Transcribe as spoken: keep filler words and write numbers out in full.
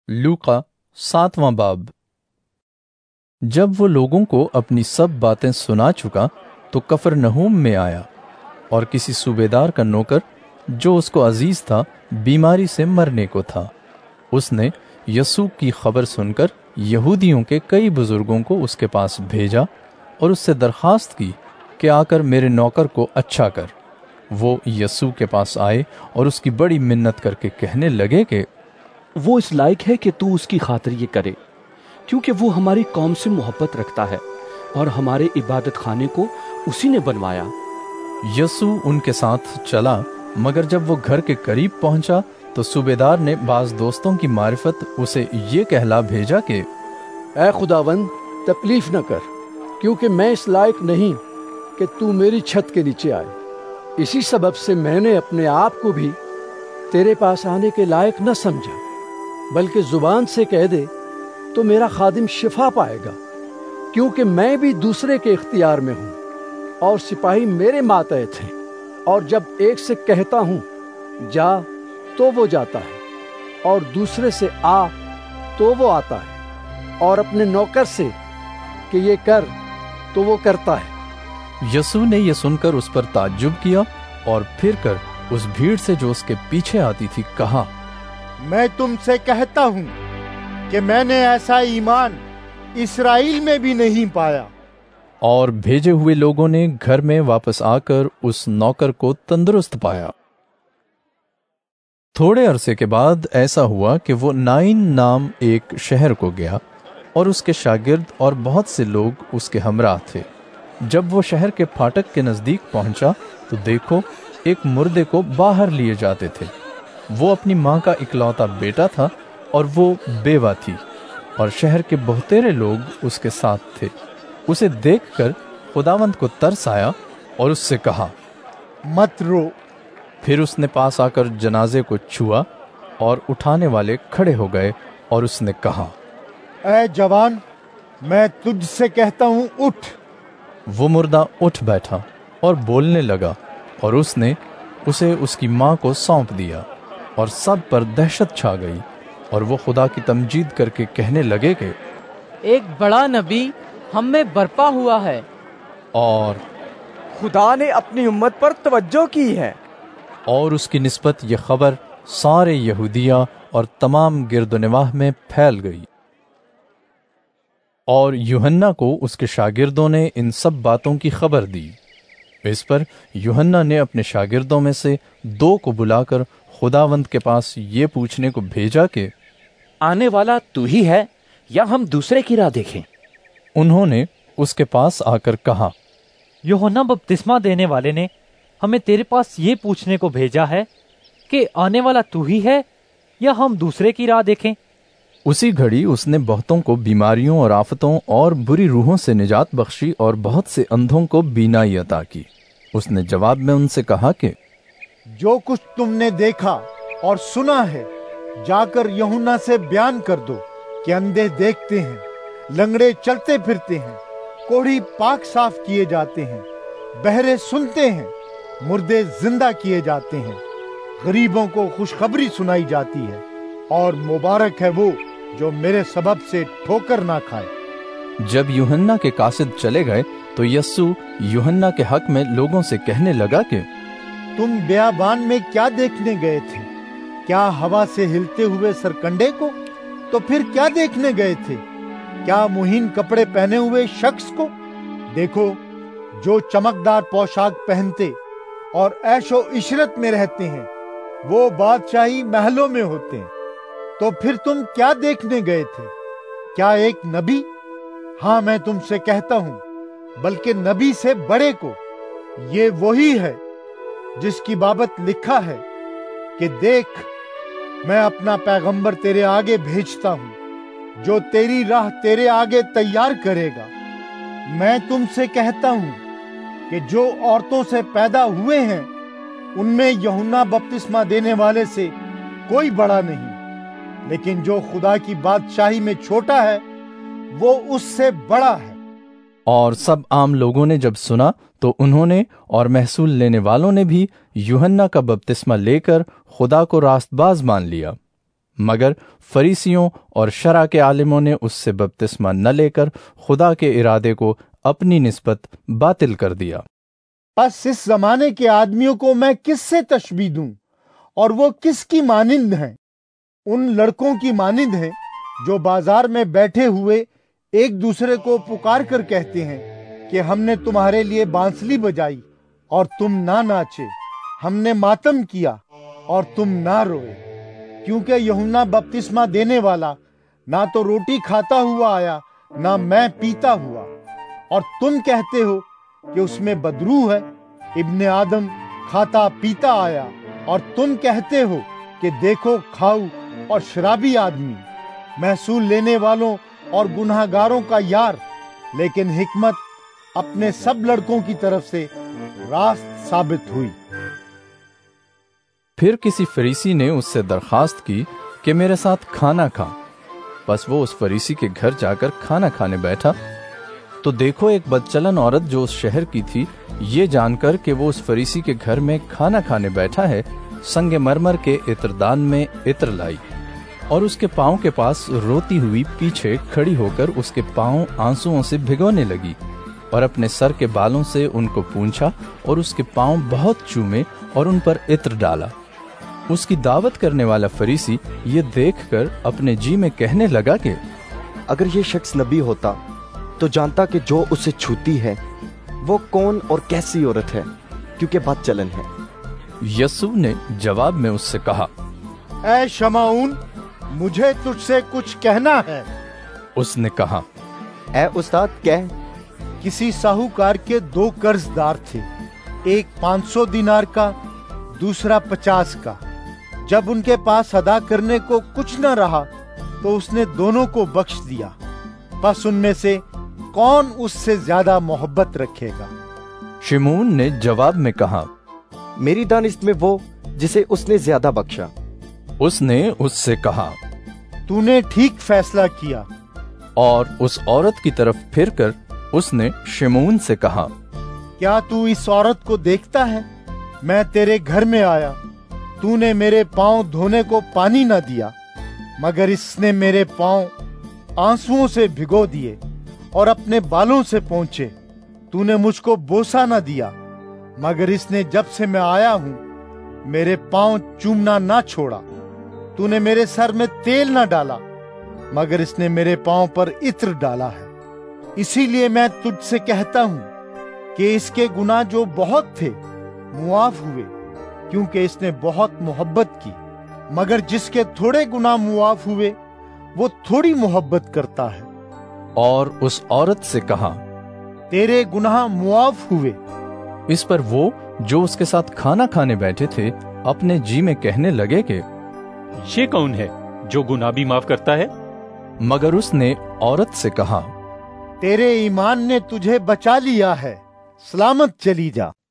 लूका सातवां बाब। जब वो लोगों को अपनी सब बातें सुना चुका तो कफरनहूम में आया, और किसी सूबेदार का नौकर जो उसको अजीज था बीमारी से मरने को था। उसने यसूह की खबर सुनकर यहूदियों के कई बुजुर्गों को उसके पास भेजा और उससे दरखास्त की कि आकर मेरे नौकर को अच्छा कर। वो यसूह के पास आए और उसकी बड़ी मिन्नत करके कहने लगे कि वो इस लायक है कि तू उसकी खातिर ये करे, क्योंकि वो हमारी कौम से मोहब्बत रखता है और हमारे इबादत खाने को उसी ने बनवाया। यसूह उनके साथ चला, मगर जब वो घर के करीब पहुंचा तो सूबेदार ने बाज दोस्तों की मारिफत उसे ये कहला भेजा कि ऐ खुदावंद, तकलीफ न कर, क्योंकि मैं इस लायक नहीं कि तू मेरी छत के नीचे आए। इसी सबब से मैंने अपने आप को भी तेरे पास आने के लायक न समझा, बल्कि जुबान से कह दे तो मेरा खादिम शिफा पाएगा, क्योंकि मैं भी दूसरे के इख्तियार में हूँ और सिपाही मेरे मातहत हैं। और जब एक से कहता हूँ जा तो वो जाता है, और दूसरे से आ तो वो आता है, और अपने नौकर से कि ये कर तो वो करता है। यसूह ने यह सुनकर उस पर ताज्जुब किया और फिर कर उस भीड़ से जो उसके पीछे आती थी कहा, मैं तुमसे कहता हूँ कि मैंने ऐसा ईमान इस्राएल में भी नहीं पाया। और भेजे हुए लोगों ने घर में वापस आकर उस नौकर को तंदुरुस्त पाया। थोड़े अरसे के बाद ऐसा हुआ कि वो नाइन नाम एक शहर को गया, और उसके शागिर्द और बहुत से लोग उसके हमराह थे। जब वो शहर के फाटक के नजदीक पहुंचा तो देखो, एक मुर्दे को बाहर लिए जाते थे। वो अपनी माँ का इकलौता बेटा था और वो बेवा थी, और शहर के बहुतेरे लोग उसके साथ थे। उसे देखकर खुदावंद को तरस आया और उससे कहा, मत रो। फिर उसने पास आकर जनाजे को छुआ, और उठाने वाले खड़े हो गए, और उसने कहा, ऐ जवान, मैं तुझसे कहता हूँ, उठ। वो मुर्दा उठ बैठा और बोलने लगा, और उसने उसे उसकी माँ को सौंप दिया। और सब पर दहशत छा गई, और वो खुदा की तमजीद करके कहने लगे कि एक बड़ा नबी हम में बरपा हुआ है, और खुदा ने अपनी उम्मत पर तवज्जो की है। और उसकी निस्बत ये खबर सारे यहूदिया और तमाम गिरदोनिवाह में फैल गई। और यूहन्ना को उसके शागिर्दों ने इन सब बातों की खबर दी। इस पर यूहन्ना ने अपने शागिर्दों में से दो को बुलाकर खुदावंद के पास ये पूछने को भेजा कि आने वाला तू ही है या हम दूसरे की राह देखें? उन्होंने उसके पास आकर कहा, यूहन्ना बपतिस्मा देने वाले ने हमें तेरे पास ये पूछने को भेजा है कि आने वाला तू ही है या हम दूसरे की राह देखें। उसी घड़ी उसने बहुतों को बीमारियों और आफतों और बुरी रूहों से निजात बख्शी, और बहुत से अंधों को बीनाई अता की। उसने जवाब में उनसे कहा कि जो कुछ तुमने देखा और सुना है, जाकर यूहन्ना से बयान कर दो कि अंधे देखते हैं, लंगड़े चलते फिरते हैं, कोढ़ी पाक साफ किए जाते हैं, बहरे सुनते हैं, मुर्दे जिंदा किए जाते हैं, गरीबों को खुशखबरी सुनाई जाती है, और मुबारक है वो जो मेरे सबब से ठोकर ना खाए। जब यूहन्ना के कासिद चले गए तो यस्सू यूहन्ना के हक में लोगों से कहने लगा कि तुम बियाबान में क्या देखने गए थे? क्या हवा से हिलते हुए सरकंडे को? तो फिर क्या देखने गए थे? क्या मुहीन कपड़े पहने हुए शख्स को? देखो, जो चमकदार पोशाक पहनते और ऐशो इशरत में रहते हैं, वो बादशाही महलों में होते हैं। तो फिर तुम क्या देखने गए थे? क्या एक नबी? हाँ, मैं तुमसे कहता हूं, बल्कि नबी से बड़े को। ये वही है जिसकी बाबत लिखा है कि देख, मैं अपना पैगंबर तेरे आगे भेजता हूं, जो तेरी राह तेरे आगे तैयार करेगा। मैं तुमसे कहता हूं कि जो औरतों से पैदा हुए हैं, उनमें यूहन्ना बपतिस्मा देने वाले से कोई बड़ा नहीं, लेकिन जो खुदा की बादशाही में छोटा है, वो उससे बड़ा है। और सब आम लोगों ने जब सुना तो उन्होंने और महसूल लेने वालों ने भी यूहन्ना का बपतिस्मा लेकर खुदा को रास्तबाज मान लिया। मगर फरीसियों और शरा के आलिमों ने उससे बपतिस्मा न लेकर खुदा के इरादे को अपनी निस्बत बातिल कर दिया। बस इस जमाने के आदमियों को मैं किससे तशबीह दूं, और वो किसकी मानिंद हैं? उन लड़कों की मानिंद हैं जो बाजार में बैठे हुए एक दूसरे को पुकार कर कहते हैं कि हमने तुम्हारे लिए बांसुरी बजाई और तुम ना नाचे, हमने मातम किया और तुम ना रोए। क्योंकि यूहन्ना बपतिस्मा देने वाला ना तो रोटी खाता हुआ आया, ना मैं पीता हुआ, और तुम कहते हो कि उसमें बदरू है। इब्ने आदम खाता पीता आया, और तुम कहते हो कि देखो खाऊ और शराबी आदमी, महसूल लेने वालों और गुनाहगारों का यार। लेकिन हिकमत अपने सब लड़कों की तरफ से रास्त साबित हुई। फिर किसी फरीसी ने उससे दरखास्त की कि मेरे साथ खाना खा। बस वो उस फरीसी के घर जाकर खाना खाने बैठा, तो देखो एक बदचलन औरत जो उस शहर की थी, ये जानकर कि वो उस फरीसी के घर में खाना खाने बैठा है, संगे मरमर के इत्रदान में इत्र लाई और उसके पांव के पास रोती हुई पीछे खड़ी होकर उसके पांव आंसुओं से भिगोने लगी और अपने सर के बालों से उनको पूंछा और उसके पांव बहुत चूमे और उन पर इत्र डाला। उसकी दावत करने वाला फरीसी ये देखकर अपने जी में कहने लगा कि अगर ये शख्स नबी होता तो जानता कि जो उसे छूती है वो कौन और कैसी औरत है, क्योंकि बदचलन है। यीशु ने जवाब में उससे कहा, ऐ शमाऊन, मुझे तुझसे कुछ कहना है। उसने कहा, ऐ उस्ताद कह। किसी साहूकार के दो कर्जदार थे, एक पांच सौ दिनार का, दूसरा पचास का। जब उनके पास अदा करने को कुछ न रहा तो उसने दोनों को बख्श दिया। बस उनमें से कौन उससे ज्यादा मोहब्बत रखेगा? शिमोन ने जवाब में कहा, मेरी दानिश में वो जिसे उसने ज्यादा बख्शा। उसने उससे कहा, तूने ठीक फैसला किया। और उस औरत की तरफ फिरकर उसने शिमोन से कहा, क्या तू इस औरत को देखता है? मैं तेरे घर में आया, तूने मेरे पांव धोने को पानी न दिया, मगर इसने मेरे पांव आंसुओं से भिगो दिए और अपने बालों से पोंछे। तूने मुझको बोसा न दिया, मगर इसने जब से मैं आया हूं मेरे पांव चूमना ना छोड़ा। तूने मेरे सर में तेल न डाला, मगर इसने मेरे पांव पर इत्र डाला है। इसीलिए मैं तुझसे कहता हूं कि इसके गुनाह जो बहुत थे मुआफ हुए, क्योंकि इसने बहुत मोहब्बत की। मगर जिसके थोड़े गुनाह मुआफ हुए वो थोड़ी मोहब्बत करता है। और उस औरत से कहा, तेरे गुनाह मुआफ हुए। इस पर वो जो उसके साथ खाना खाने बैठे थे अपने जी में कहने लगे कि ये कौन है जो गुनाह भी माफ करता है? मगर उसने औरत से कहा, तेरे ईमान ने तुझे बचा लिया है, सलामत चली जा।